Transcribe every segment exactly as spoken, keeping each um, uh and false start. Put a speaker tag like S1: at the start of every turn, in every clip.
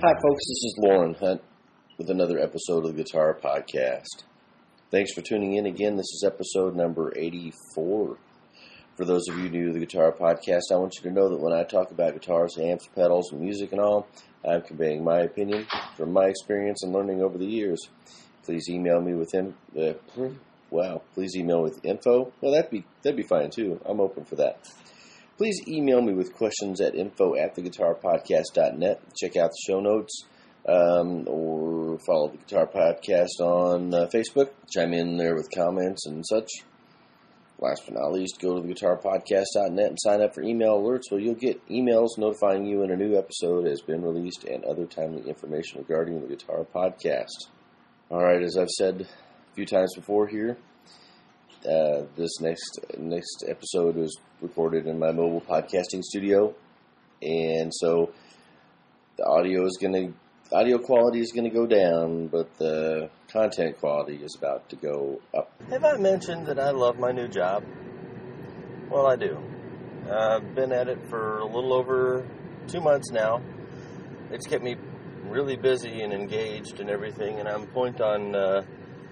S1: Hi, folks. This is Lauren Hunt with another episode of the Guitar Podcast. Thanks for tuning in again. This is episode number eighty-four. For those of you new to the Guitar Podcast, I want you to know that when I talk about guitars, amps, pedals, and music and all, I'm conveying my opinion from my experience and learning over the years. Please email me with in, uh, wow. Please email with info. Well, that'd be that'd be fine too. I'm open for that. Please email me with questions at info at the guitar podcast dot net. Check out the show notes, um, or follow the Guitar Podcast on uh, Facebook. Chime in there with comments and such. Last but not least, go to the guitar podcast dot net and sign up for email alerts where you'll get emails notifying you when a new episode has been released and other timely information regarding the Guitar Podcast. Alright, as I've said a few times before here, uh, this next next episode was recorded in my mobile podcasting studio, and so the audio is going to audio quality is going to go down, but the content quality is about to go up. Have I mentioned that I love my new job? Well, I do. I've been at it for a little over two months now. It's kept me really busy and engaged and everything, and I'm point on uh,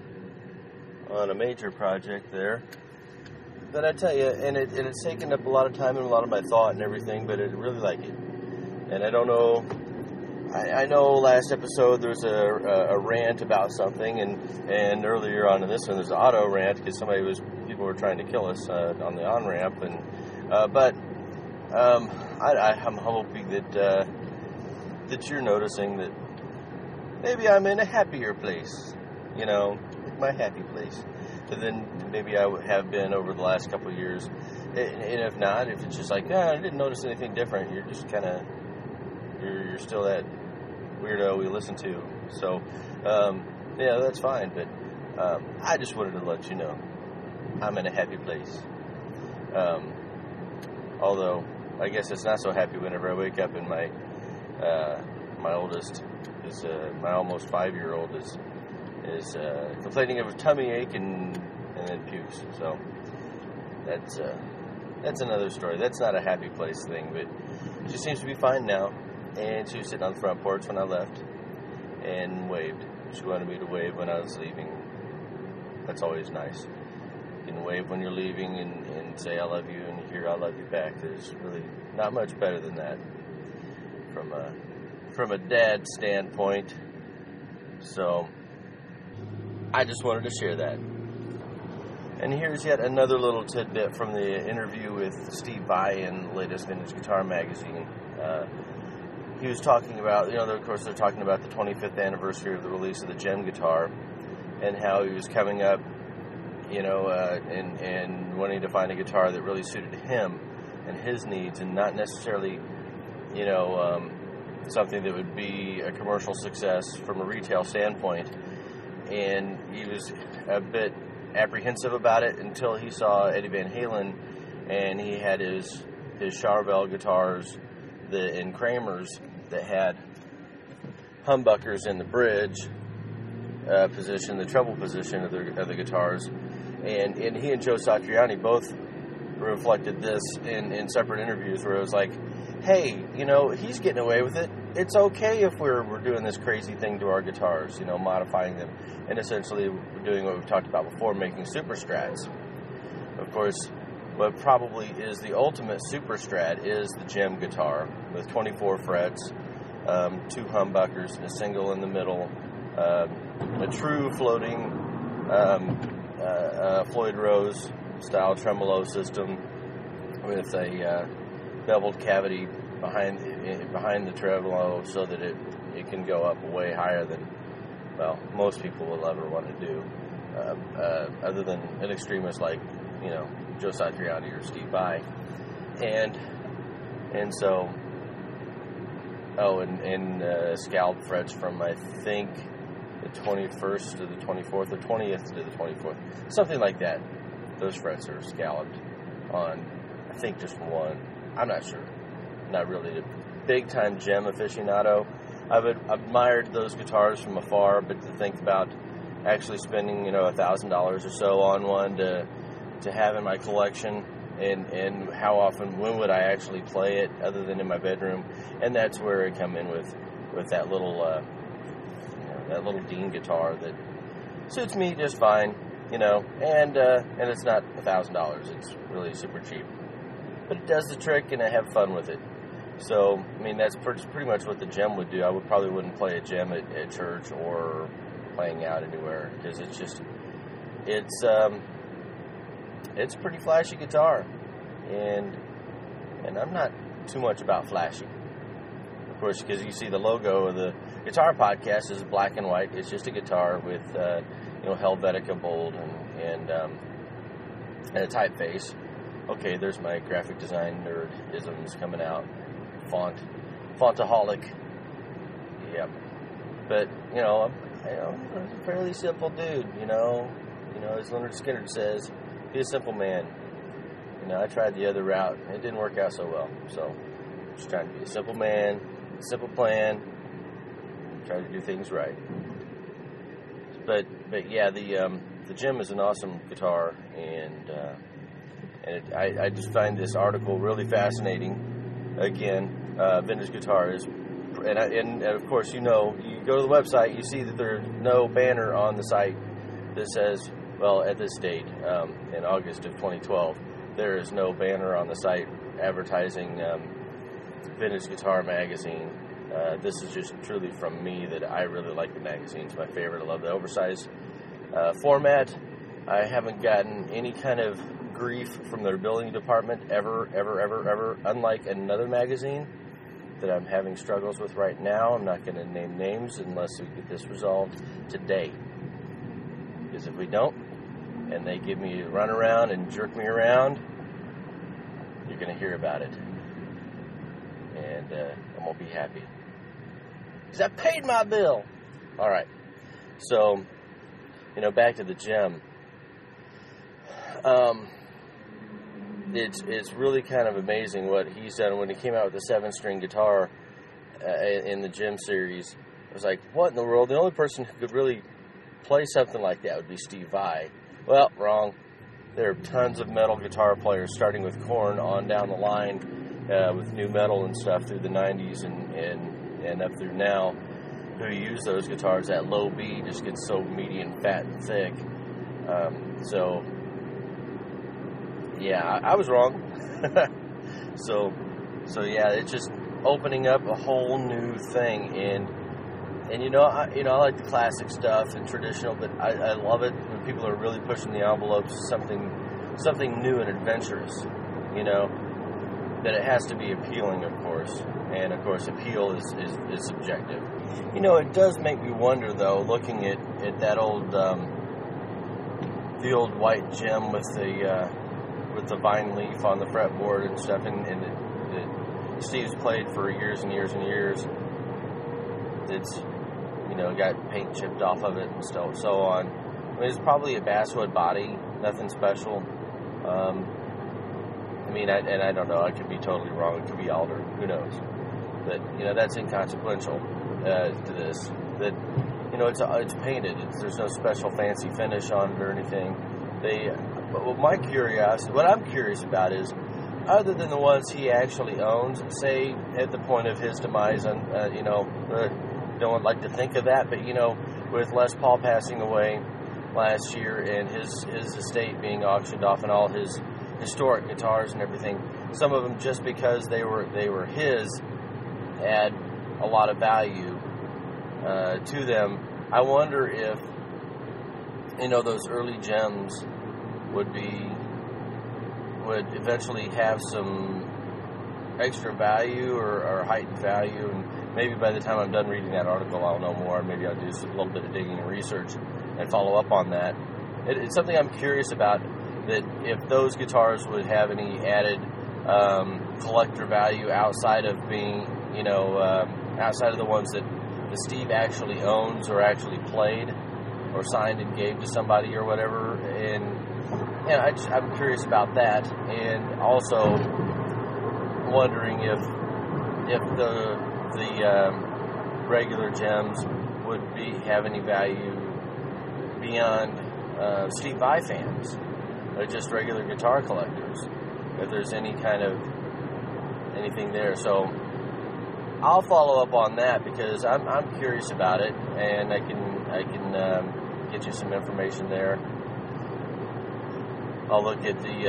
S1: on a major project there. But I tell you, and, it, and it's taken up a lot of time and a lot of my thought and everything, but I really like it. And I don't know, I, I know last episode there was a, a, a rant about something, and, and earlier on in this one there's an auto rant because somebody was, people were trying to kill us uh, on the on-ramp. And uh, But um, I, I, I'm hoping that, uh, that you're noticing that maybe I'm in a happier place, you know, my happy place, than maybe I have been over the last couple of years. And if not, if it's just like, oh, I didn't notice anything different, you're just kind of, you're, you're still that weirdo we listen to. So, um, yeah, that's fine. But um, I just wanted to let you know I'm in a happy place. Um, although, I guess it's not so happy whenever I wake up and my uh, my oldest is, uh, my almost five-year-old is is uh, complaining of a tummy ache and and then pukes. So that's uh, that's another story. That's not a happy place thing, but she seems to be fine now. And she was sitting on the front porch when I left and waved. She wanted me to wave when I was leaving. That's always nice. You can wave when you're leaving and, and say I love you, and you hear I love you back. There's really not much better than that from a from a dad standpoint. So I just wanted to share that. And here's yet another little tidbit from the interview with Steve Vai in the latest Vintage Guitar magazine. Uh, he was talking about, you know, of course they're talking about the twenty-fifth anniversary of the release of the Jem guitar and how he was coming up, you know, uh, and, and wanting to find a guitar that really suited him and his needs and not necessarily, you know, um, something that would be a commercial success from a retail standpoint. And he was a bit apprehensive about it until he saw Eddie Van Halen, and he had his his Charvel guitars, the in Kramers that had humbuckers in the bridge uh, position, the treble position of the of the guitars, and and he and Joe Satriani both reflected this in, in separate interviews where it was like, hey, you know, he's getting away with it. It's okay if we're we're doing this crazy thing to our guitars, you know, modifying them, and essentially doing what we've talked about before, making super strats. Of course, what probably is the ultimate super strat is the Jem guitar with twenty-four frets, um, two humbuckers, and a single in the middle, um, a true floating um, uh, uh, Floyd Rose style tremolo system with a uh, beveled cavity behind behind the tremolo so that it, it can go up way higher than, well, most people will ever want to do, uh, uh, other than an extremist like, you know, Joe Satriani or Steve Vai. And and so, oh, and, and uh, scalloped frets from, I think, the twenty-first to the twenty-fourth, or twentieth to the twenty-fourth, something like that. Those frets are scalloped on, I think, just one. I'm not sure. Not really a big-time Jem aficionado. I've admired those guitars from afar, but to think about actually spending, you know, a thousand dollars or so on one to to have in my collection, and and how often, when would I actually play it other than in my bedroom? And that's where I come in with with that little uh, you know, that little Dean guitar that suits me just fine, you know, and uh, and it's not a thousand dollars. It's really super cheap, but it does the trick, and I have fun with it. So, I mean, that's pretty, pretty much what the Gem would do. I would probably wouldn't play a Gem at, at church or playing out anywhere, because it's just, it's, um, it's a pretty flashy guitar, and, and I'm not too much about flashy. Of course, because you see the logo of the Guitar Podcast is black and white. It's just a guitar with, uh, you know, Helvetica bold and, and, um, and a typeface. Okay, there's my graphic design nerd-isms coming out. Font, fontaholic. Yep. But, you know, I'm, you know, I'm a fairly simple dude, you know. You know, as Leonard Skinner says, be a simple man. You know, I tried the other route, and it didn't work out so well. So, I'm just trying to be a simple man, simple plan, try to do things right. But, but yeah, the um, the Gem is an awesome guitar, and uh, and it, I, I just find this article really fascinating. Again, uh, vintage guitars, and, I, and of course, you know, you go to the website, you see that there's no banner on the site that says, well, at this date, um, in August of twenty twelve, there is no banner on the site advertising um, Vintage Guitar Magazine. Uh, this is just truly from me that I really like the magazine. It's my favorite. I love the oversized uh, format. I haven't gotten any kind of grief from their billing department ever, ever, ever, ever, unlike another magazine that I'm having struggles with right now. I'm not going to name names unless we get this resolved today. Because if we don't, and they give me a run around and jerk me around, you're going to hear about it. And uh, I won't be happy. Because I paid my bill. All right. So, you know, back to the Gem. Um... It's it's really kind of amazing what he's done when he came out with the seven-string guitar uh, in the Gem series. I was like, what in the world? The only person who could really play something like that would be Steve Vai. Well, wrong. There are tons of metal guitar players, starting with Korn on down the line uh, with new metal and stuff through the nineties and, and, and up through now, who use those guitars. That low B just gets so meaty and fat and thick. Um, so... Yeah, I, I was wrong. so, so yeah, it's just opening up a whole new thing, and and you know, I, you know, I like the classic stuff and traditional, but I, I love it when people are really pushing the envelopes, something, something new and adventurous. You know, that it has to be appealing, of course, and of course, appeal is is, is subjective. You know, it does make me wonder, though, looking at at that old, um, the old white Gem with the. Uh, with the vine leaf on the fretboard and stuff, and, and it, it, Steve's played for years and years and years. It's, you know, got paint chipped off of it and so, so on. I mean, it's probably a basswood body, nothing special. Um, I mean, I, and I don't know, I could be totally wrong, it could be alder, who knows. But, you know, that's inconsequential uh, to this. That, you know, it's it's painted, it's, there's no special fancy finish on it or anything. They... But what my curiosity, what I'm curious about is, other than the ones he actually owns, say at the point of his demise, and uh, you know, uh, don't like to think of that, but you know, with Les Paul passing away last year and his his estate being auctioned off and all his historic guitars and everything, some of them just because they were they were his add a lot of value uh, to them. I wonder if, you know, those early gems would be, would eventually have some extra value or, or heightened value, and maybe by the time I'm done reading that article, I'll know more. Maybe I'll do a little bit of digging and research and follow up on that. It, it's something I'm curious about, that if those guitars would have any added um, collector value outside of being, you know, um, outside of the ones that, that Steve actually owns or actually played or signed and gave to somebody or whatever. And And I just, I'm curious about that, and also wondering if if the the um, regular gems would be have any value beyond uh, Steve Vai fans, or just regular guitar collectors. If there's any kind of anything there, so I'll follow up on that because I'm I'm curious about it, and I can I can um, get you some information there. I'll look at the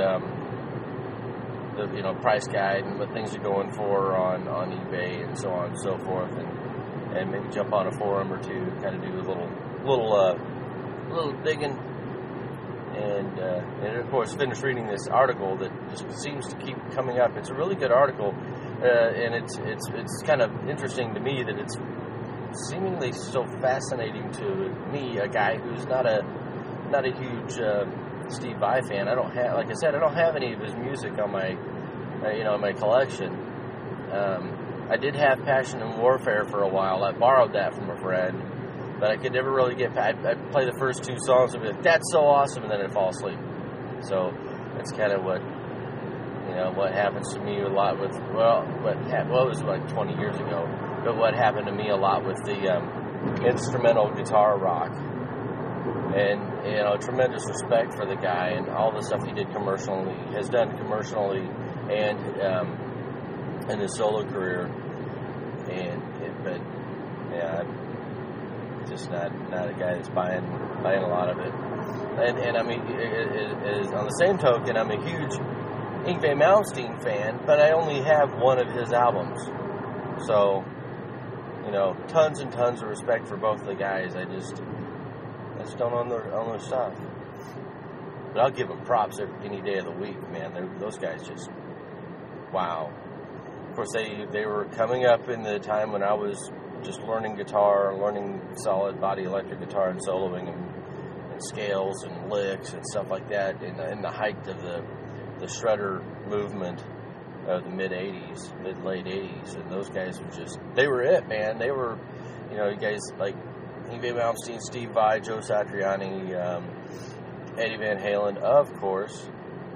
S1: um, the you know price guide and what things are going for on, on eBay and so on and so forth, and and maybe jump on a forum or two, kind of do a little little uh, little digging. And, uh, and of course, finish reading this article that just seems to keep coming up. It's a really good article, uh, and it's it's it's kind of interesting to me that it's seemingly so fascinating to me, a guy who's not a not a huge uh, Steve Vai fan. I don't have, like I said, I don't have any of his music on my uh, you know my collection. Um, I did have Passion and Warfare for a while. I borrowed that from a friend. But I could never really get past. I'd, I'd play the first two songs and be like, that's so awesome, and then I'd fall asleep. So that's kind of what, you know, what happens to me a lot with, well, what, well, it was like twenty years ago, but what happened to me a lot with the um, instrumental guitar rock. And, you know, tremendous respect for the guy and all the stuff he did commercially, has done commercially and um, in his solo career. And, it, but, yeah, just not not a guy that's buying buying a lot of it, and and I mean, it, it is on the same token, I'm a huge Yngwie Malmsteen fan, but I only have one of his albums, so you know, tons and tons of respect for both the guys. I just I just don't own their own their stuff, but I'll give them props any day of the week, man. They're, those guys just wow. Of course, they they were coming up in the time when I was just learning guitar, learning solid body electric guitar and soloing and, and scales and licks and stuff like that in, in the height of the the shredder movement of the mid-eighties, mid-late eighties, and those guys were just, they were it, man. They were, you know, you guys like Yngwie Malmsteen, Steve Vai, Joe Satriani, um, Eddie Van Halen, of course.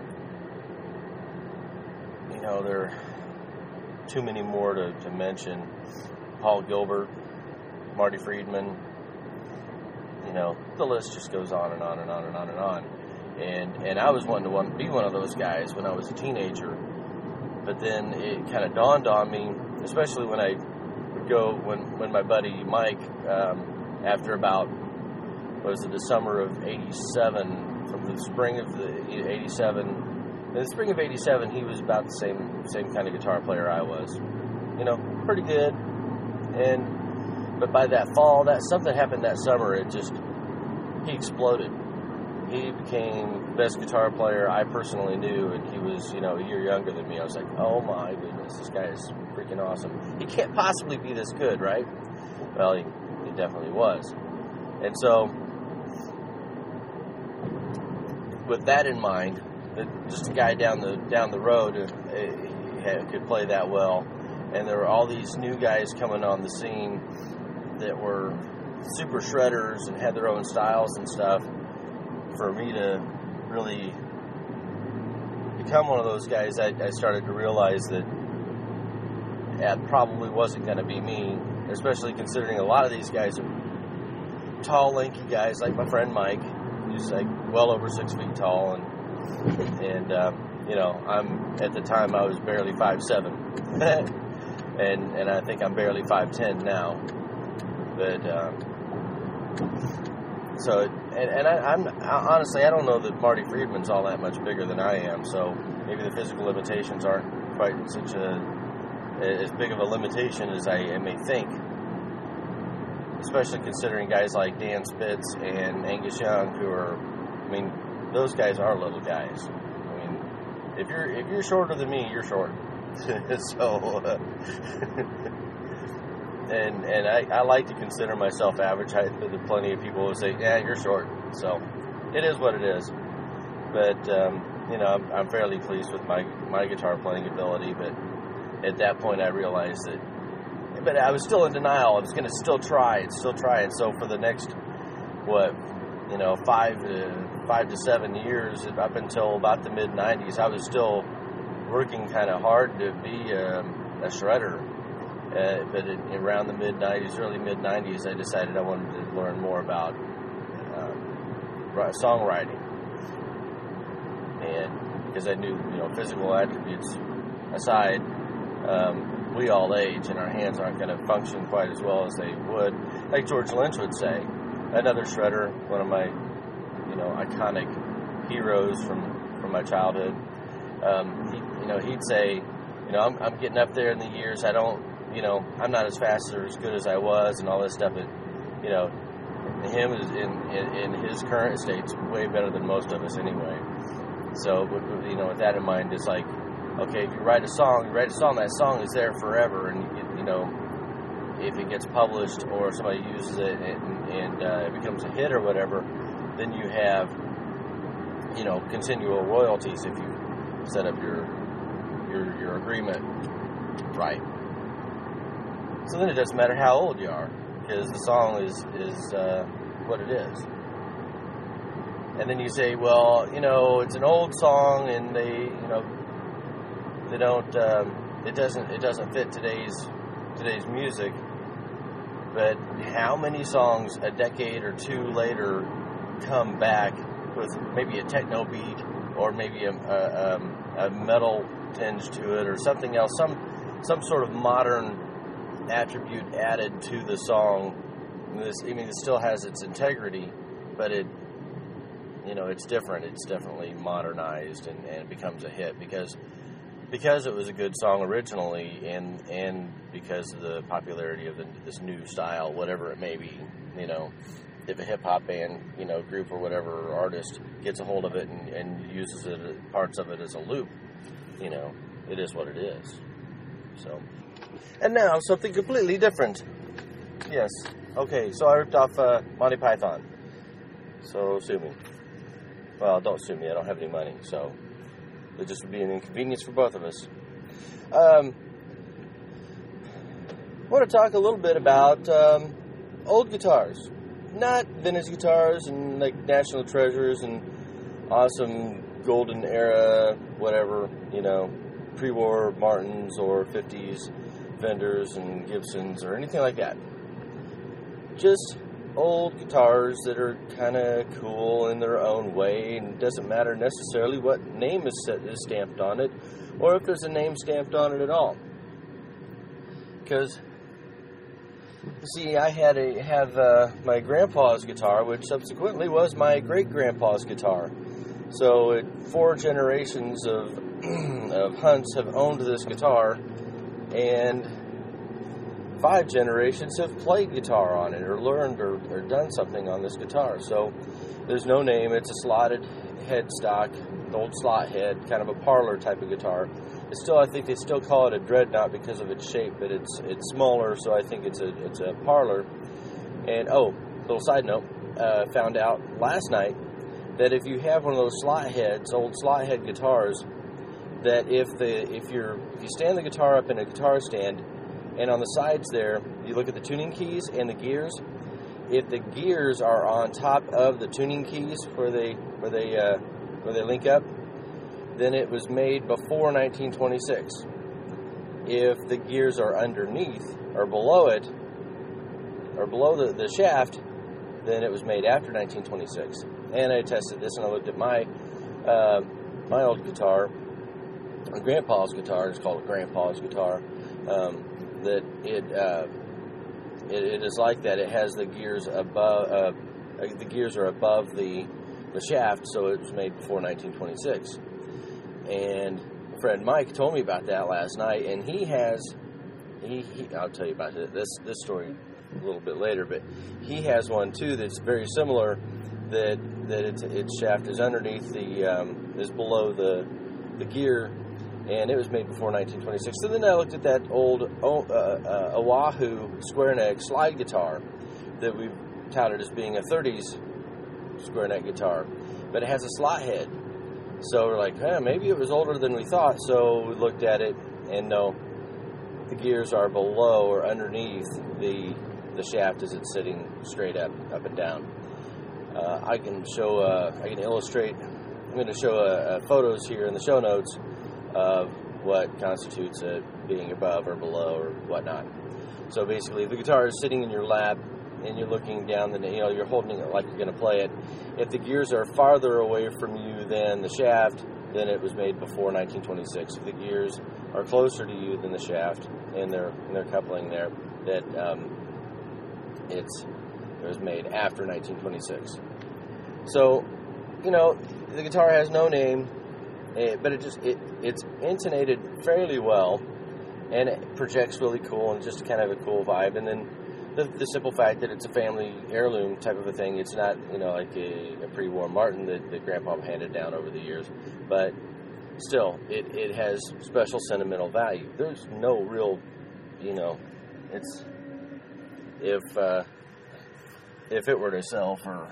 S1: You know, there are too many more to, to mention. Paul Gilbert, Marty Friedman, you know, the list just goes on and on and on and on and on. And and I was wanting to want to be one of those guys when I was a teenager. But then it kind of dawned on me, especially when I would go, when, when my buddy Mike, um, after about, what was it, the summer of eighty-seven, from the spring of the eighty-seven, in the spring of eighty-seven, he was about the same same kind of guitar player I was. You know, pretty good. And but by that fall, that something happened that summer. It just he exploded. He became the best guitar player I personally knew, and he was, you know, a year younger than me. I was like, oh my goodness, this guy is freaking awesome. He can't possibly be this good, right? Well, he, he definitely was. And so, with that in mind, that just a guy down the down the road uh, could play that well. And there were all these new guys coming on the scene that were super shredders and had their own styles and stuff. For me to really become one of those guys, I, I started to realize that that probably wasn't going to be me, especially considering a lot of these guys are tall, lanky guys, like my friend Mike, who's like well over six feet tall, and and uh, you know, I'm at the time I was barely five seven. And and I think I'm barely five ten now, but uh, so and, and I, I'm I, honestly I don't know that Marty Friedman's all that much bigger than I am, so maybe the physical limitations aren't quite such a as big of a limitation as I, I may think, especially considering guys like Dan Spitz and Angus Young, who are, I mean, those guys are little guys. I mean, if you're if you're shorter than me, you're short. so, uh, and and I, I like to consider myself average height, but there are plenty of people who say, yeah, you're short. So, it is what it is. But, um, you know, I'm, I'm fairly pleased with my, my guitar playing ability, but at that point I realized that, but I was still in denial. I was going to still try and still try. And so for the next, what, you know, five to, five to seven years, up until about the mid nineties, I was still working kind of hard to be a, a shredder. Uh, but it, around the mid nineties, early mid nineties, I decided I wanted to learn more about uh, songwriting. And because I knew, you know, physical attributes aside, um,
S2: we all age and our hands aren't going to function quite as well as they would. Like George Lynch would say, another shredder, one of my, you know, iconic heroes from, from my childhood. Um, he, you know, he'd say, you know, I'm, I'm getting up there in the years. I don't, you know, I'm not as fast or as good as I was and all this stuff. But, you know, him is in, in, in his current state's way better than most of us anyway. So, you know, with that in mind, it's like, okay, if you write a song, you write a song, that song is there forever. And, you, you know, if it gets published or somebody uses it and, and uh, it becomes a hit or whatever, then you have, you know, continual royalties if you set up your your your agreement right. So then it doesn't matter how old you are, because the song is is uh, what it is. And then you say, well, you know, it's an old song, and they, you know, they don't, um, it doesn't it doesn't fit today's today's music. But how many songs a decade or two later come back with maybe a techno beat or maybe a, a, um, a metal tinge to it or something else, some some sort of modern attribute added to the song. This, I mean, it still has its integrity, but it, you know, it's different. It's definitely modernized and, and it becomes a hit because because it was a good song originally, and and because of the popularity of the, this new style, whatever it may be. You know, if a hip hop band, you know, group or whatever, or artist gets a hold of it and, and uses it, parts of it as a loop, you know, it is what it is. So, and now something completely different. Yes. Okay. So I ripped off uh, Monty Python. So sue me. Well, don't sue me. I don't have any money. So it just would be an inconvenience for both of us. Um, I want to talk a little bit about um, old guitars. Not vintage guitars and like national treasures and awesome golden era, whatever, you know, pre-war Martins or fifties Fenders and Gibsons or anything like that. Just old guitars that are kind of cool in their own way, and it doesn't matter necessarily what name is, set, is stamped on it or if there's a name stamped on it at all. Because see, I had a have uh, my grandpa's guitar, which subsequently was my great-grandpa's guitar. So it, four generations of of Hunts have owned this guitar, and five generations have played guitar on it or learned or, or done something on this guitar. So there's no name. It's a slotted headstock, an old slot head, kind of a parlor type of guitar. It's still, I think they still call it a dreadnought because of its shape, but it's it's smaller, so I think it's a it's a parlor. And oh, little side note, uh, found out last night that if you have one of those slot heads, old slot head guitars, that if the if you're if you stand the guitar up in a guitar stand, and on the sides there, you look at the tuning keys and the gears. If the gears are on top of the tuning keys where they where they uh, where they link up, then it was made before nineteen twenty-six. If the gears are underneath or below it, or below the, the shaft, then it was made after nineteen twenty-six. And I tested this, and I looked at my uh, my old guitar, my grandpa's guitar. It's called a grandpa's guitar. Um, that it, uh, it it is like that. It has the gears above. Uh, the gears are above the the shaft, so it was made before nineteen twenty-six. And my friend Mike told me about that last night, and he has, he, he I'll tell you about this this story a little bit later, but he has one too that's very similar, that that its its shaft is underneath the, um, is below the the gear, and it was made before nineteen twenty-six. So then I looked at that old uh, uh, Oahu square neck slide guitar that we've touted as being a thirties square neck guitar, but it has a slot head. So we're like, huh, maybe it was older than we thought. So we looked at it, and no, the gears are below or underneath the the shaft as it's sitting straight up, up and down. Uh, I can show, uh, I can illustrate. I'm going to show uh, uh, photos here in the show notes of what constitutes it being above or below or whatnot. So basically, the guitar is sitting in your lap, and you're looking down the, you know, you're holding it like you're going to play it. If the gears are farther away from you than the shaft, than it was made before nineteen twenty-six. If the gears are closer to you than the shaft and their and their coupling there, that um, it's it was made after nineteen twenty-six. So, you know, the guitar has no name, but it just it it's intonated fairly well, and it projects really cool and just kind of a cool vibe. And then the, the simple fact that it's a family heirloom type of a thing. It's not, you know, like a, a pre-war Martin that, that Grandpa handed down over the years, but still, it, it has special sentimental value. There's no real, you know, it's if uh, if it were to sell for,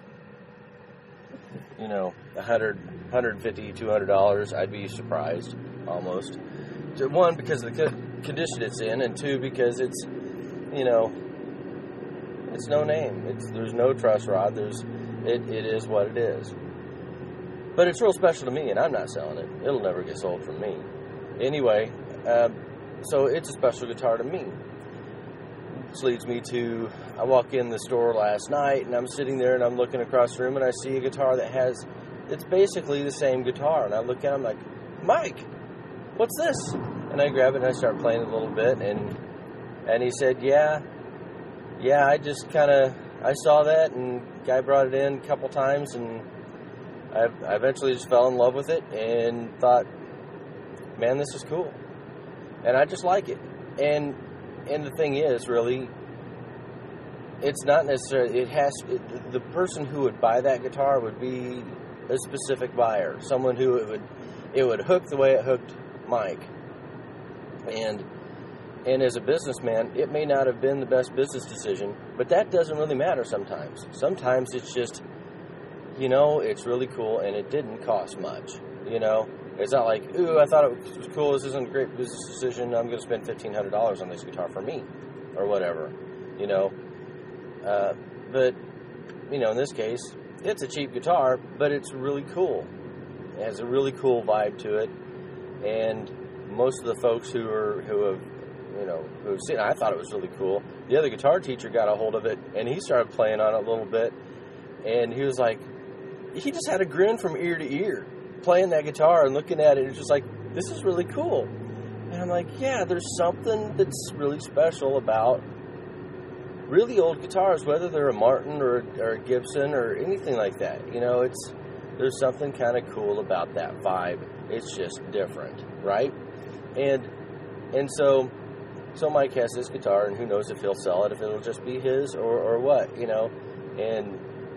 S2: you know, a hundred, hundred fifty, two hundred dollars, I'd be surprised almost. One, because of the condition it's in, and two, because it's, you know, it's no name. It's there's no truss rod. There's it. It is what it is. But it's real special to me, and I'm not selling it. It'll never get sold from me. Anyway, um, so it's a special guitar to me. Which leads me to, I walk in the store last night, and I'm sitting there, and I'm looking across the room, and I see a guitar that has, it's basically the same guitar. And I look at it, I'm like, Mike, what's this? And I grab it, and I start playing it a little bit, and and he said, yeah, yeah, I just kind of, I saw that, and guy brought it in a couple times, and I, I eventually just fell in love with it, and thought, man, this is cool. And I just like it. And and the thing is, really, it's not necessarily, it has, it, the person who would buy that guitar would be a specific buyer, someone who it would, it would hook the way it hooked Mike. And and as a businessman, it may not have been the best business decision, but that doesn't really matter sometimes. Sometimes it's just, you know, it's really cool, and it didn't cost much, you know. It's not like, ooh, I thought it was cool, this isn't a great business decision, I'm going to spend fifteen hundred dollars on this guitar for me, or whatever, you know. Uh, but, you know, in this case, it's a cheap guitar, but it's really cool. It has a really cool vibe to it, and most of the folks who are who have, you know, who have seen it, I thought it was really cool. The other guitar teacher got a hold of it, and he started playing on it a little bit, and he was like, he just had a grin from ear to ear, playing that guitar and looking at it. It's just like, this is really cool. And I'm like, yeah, there's something that's really special about really old guitars, whether they're a Martin or, or a Gibson or anything like that. You know, it's there's something kind of cool about that vibe. It's just different, right? And and so so Mike has this guitar, and who knows if he'll sell it, if it'll just be his or, or what, you know. And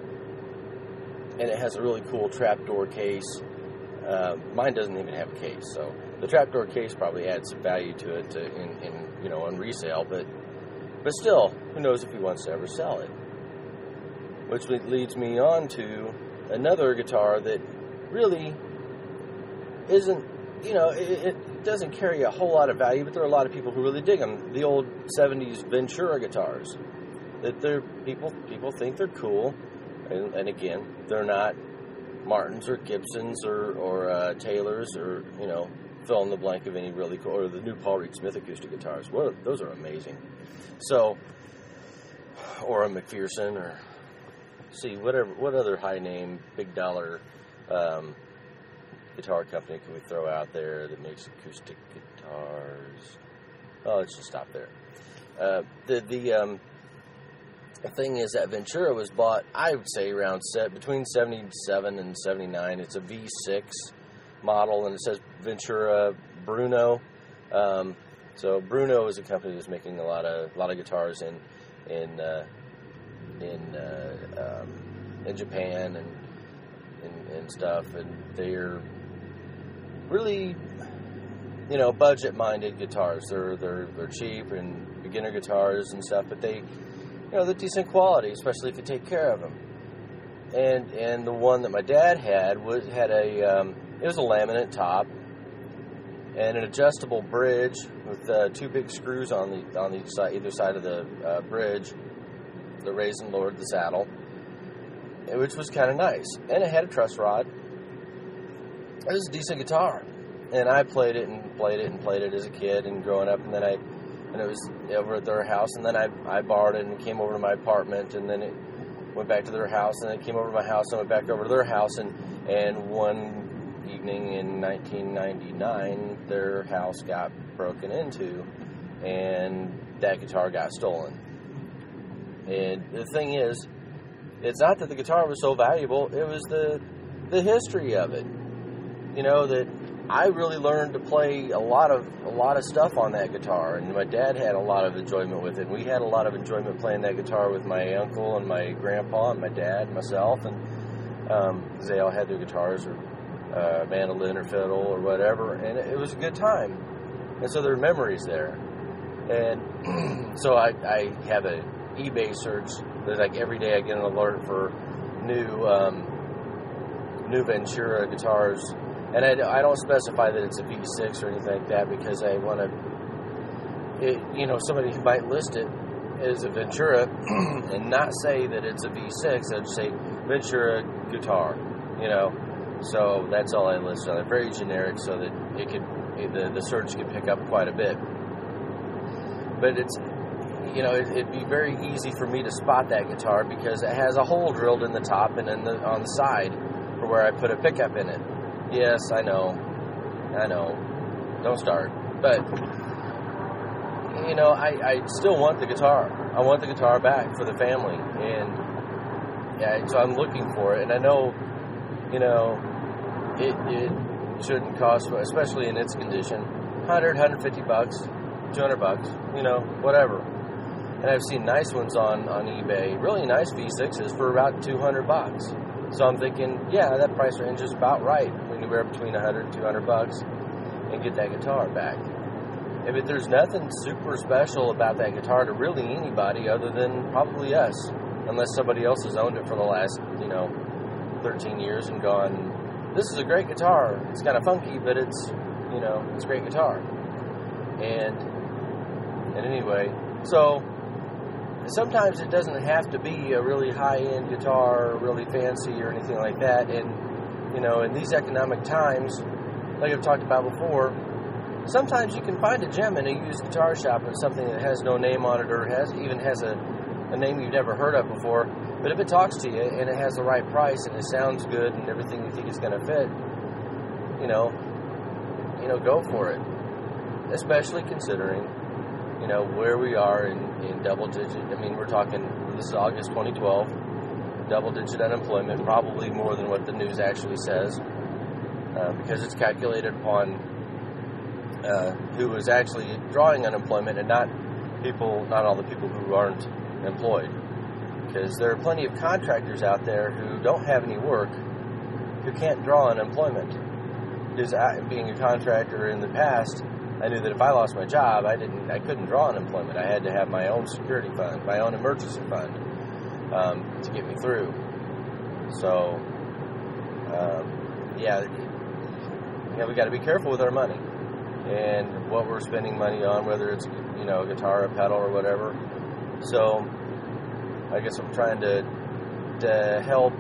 S2: and it has a really cool trapdoor case. Uh, mine doesn't even have a case, so the trapdoor case probably adds some value to it to, in, in you know on resale. But but still, who knows if he wants to ever sell it? Which leads me on to another guitar that really isn't, you know, it, it doesn't carry a whole lot of value, but there are a lot of people who really dig them. The old seventies Ventura guitars. That they're people people think they're cool, and, and again, they're not Martins or Gibsons or, or uh, Taylors or, you know, fill in the blank of any really cool, or the new Paul Reed Smith acoustic guitars. Well, those are amazing. So, or a McPherson, or see, whatever, what other high name, big dollar um, guitar company can we throw out there that makes acoustic guitars? Oh, let's just stop there. Uh, the, the, um, The thing is that Ventura was bought, I would say, around set between seventy-seven and seventy-nine. It's a V six model, and it says Ventura Bruno. Um, so Bruno is a company that's making a lot of a lot of guitars in in uh, in uh, um, in Japan and, and and stuff, and they're really, you know, budget-minded guitars. They're they're they're cheap and beginner guitars and stuff, but they, you know, they're decent quality, especially if you take care of them. And and the one that my dad had was had a um, it was a laminate top and an adjustable bridge with uh, two big screws on the on each side, either side of the uh, bridge, that raised and lowered the saddle, which was kind of nice. And it had a truss rod. It was a decent guitar, and I played it and played it and played it as a kid and growing up, and then I. And it was over at their house, and then I I borrowed it and came over to my apartment, and then it went back to their house, and then it came over to my house and went back over to their house, and and one evening in nineteen ninety-nine, their house got broken into, and that guitar got stolen. And the thing is, it's not that the guitar was so valuable, it was the the history of it. You know, that I really learned to play a lot of a lot of stuff on that guitar, and my dad had a lot of enjoyment with it. We had a lot of enjoyment playing that guitar with my uncle and my grandpa and my dad and myself, and um, 'cause they all had their guitars or uh, mandolin or fiddle or whatever, and it, it was a good time. And so there are memories there. And so I, I have an eBay search. There's like every day I get an alert for new um, new Ventura guitars. And I, I don't specify that it's a V six or anything like that because I want to, you know, somebody might list it as a Ventura and not say that it's a V six. I'd say Ventura guitar, you know. So that's all I list on it. Very generic so that it could, the, the search could pick up quite a bit. But it's, you know, it, it'd be very easy for me to spot that guitar because it has a hole drilled in the top and in the, on the side for where I put a pickup in it. Yes, I know. I know. Don't start. But, you know, I, I still want the guitar. I want the guitar back for the family. And, yeah, so I'm looking for it. And I know, you know, it, it shouldn't cost, especially in its condition, one hundred, one hundred fifty bucks, two hundred bucks, you know, whatever. And I've seen nice ones on, on eBay, really nice V sixes for about two hundred bucks. So I'm thinking, yeah, that price range is about right. Anywhere between one hundred and two hundred bucks and get that guitar back. If there's nothing super special about that guitar to really anybody other than probably us, unless somebody else has owned it for the last, you know, thirteen years and gone, this is a great guitar. It's kind of funky, but it's, you know, it's a great guitar. And, and anyway, so sometimes it doesn't have to be a really high-end guitar, really fancy or anything like that. And, you know, in these economic times, like I've talked about before, sometimes you can find a gem in a used guitar shop or something that has no name on it or has even has a, a name you've never heard of before. But if it talks to you and it has the right price and it sounds good and everything you think is going to fit, you know, you know, go for it. Especially considering, you know, where we are in, in double digit. I mean, we're talking, this is August twenty twelve, double digit unemployment, probably more than what the news actually says, uh, because it's calculated upon uh, who is actually drawing unemployment and not people, not all the people who aren't employed. Because there are plenty of contractors out there who don't have any work, who can't draw unemployment. Because I, being a contractor in the past, I knew that if I lost my job, I didn't, I couldn't draw unemployment. I had to have my own security fund, my own emergency fund, um, to get me through. So, um, yeah, yeah, we got to be careful with our money and what we're spending money on, whether it's, you know, a guitar, a pedal, or whatever. So, I guess I'm trying to to help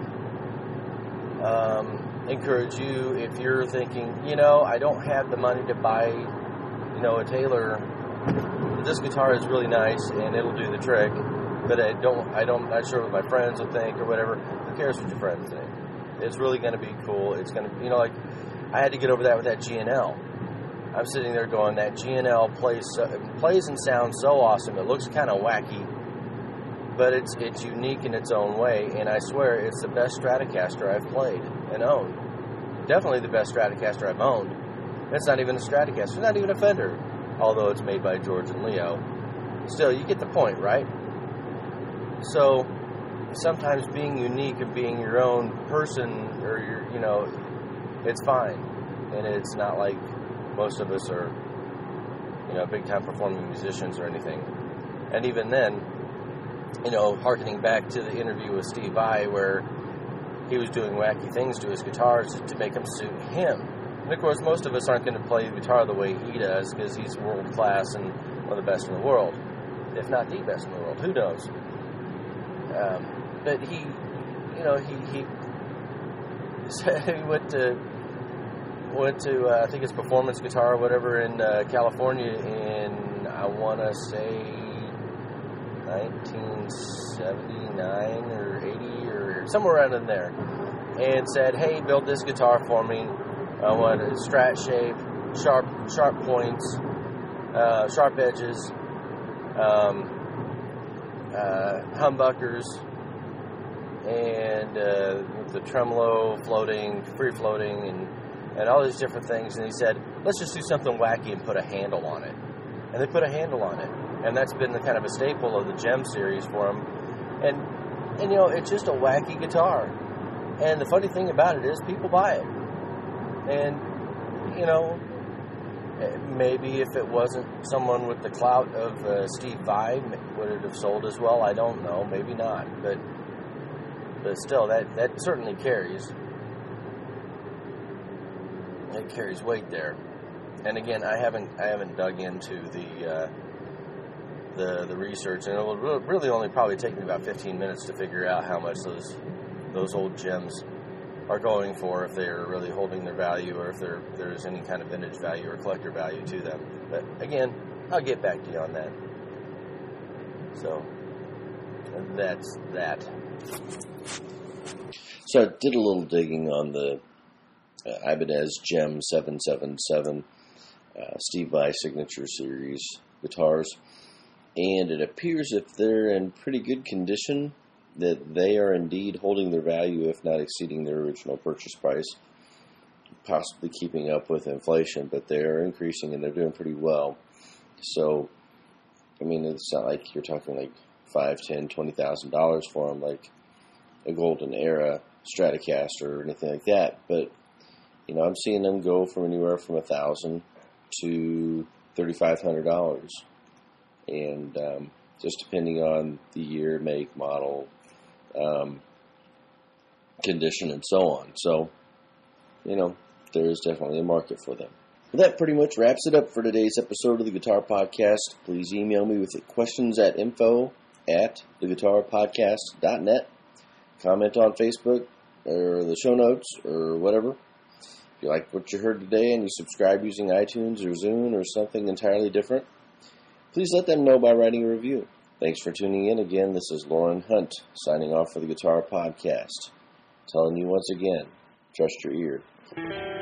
S2: um, encourage you if you're thinking, you know, I don't have the money to buy, you know, a Taylor. This guitar is really nice and it'll do the trick, but I don't, I don't, I'm not sure what my friends will think or whatever. Who cares what your friends think? It's really going to be cool. It's going to, you know, like I had to get over that with that G N L. I'm sitting there going, that G N L plays plays and sounds so awesome. It looks kind of wacky, but it's it's unique in its own way. And I swear, it's the best Stratocaster I've played and owned. Definitely the best Stratocaster I've owned. It's not even a Stratocaster. It's not even a Fender, although it's made by George and Leo. Still, you get the point, right? So, sometimes being unique and being your own person, or your, you know, it's fine. And it's not like most of us are, you know, big-time performing musicians or anything. And even then, you know, hearkening back to the interview with Steve Vai, where he was doing wacky things to his guitars to make them suit him. And of course, most of us aren't going to play the guitar the way he does, because he's world-class and one of the best in the world, if not the best in the world. Who knows? Um, but he, you know, he he, he went to went to uh, I think it's Performance Guitar or whatever in uh, California in, I want to say nineteen seventy-nine or eighty or somewhere around in there, and said, "Hey, build this guitar for me. I want a strat shape, sharp sharp points, uh, sharp edges, um, uh, humbuckers, and uh, the tremolo floating, free floating, and, and all these different things. And he said, let's just do something wacky and put a handle on it. And they put a handle on it. And that's been the kind of a staple of the Gem series for him. And, and you know, it's just a wacky guitar. And the funny thing about it is people buy it. And, you know, maybe if it wasn't someone with the clout of uh, Steve Vai, would it have sold as well? I don't know. Maybe not. But but still, that, that certainly carries. It carries weight there. And again, I haven't I haven't dug into the uh, the the research, and it will really only probably take me about fifteen minutes to figure out how much those those old gems are going for, if they're really holding their value, or if there there's any kind of vintage value or collector value to them. But again, I'll get back to you on that. So that's that.
S1: So I did a little digging on the uh, Ibanez Gem seven seven seven uh, Steve Vai Signature Series guitars, and it appears if they're in pretty good condition, that they are indeed holding their value, if not exceeding their original purchase price, possibly keeping up with inflation, but they are increasing and they're doing pretty well. So, I mean, it's not like you're talking like five, ten, twenty thousand dollars for them, like a Golden Era Stratocaster or anything like that. But you know, I'm seeing them go from anywhere from a thousand to thirty-five hundred dollars, and um, just depending on the year, make, model, um, condition, and so on. So, you know, there is definitely a market for them. Well, that pretty much wraps it up for today's episode of the Guitar Podcast. Please email me with questions at info at the guitar podcast dot net. Comment on Facebook or the show notes or whatever. If you like what you heard today and you subscribe using iTunes or Zune or something entirely different, please let them know by writing a review. Thanks for tuning in again. This is Lauren Hunt signing off for the Guitar Podcast. Telling you once again, trust your ear.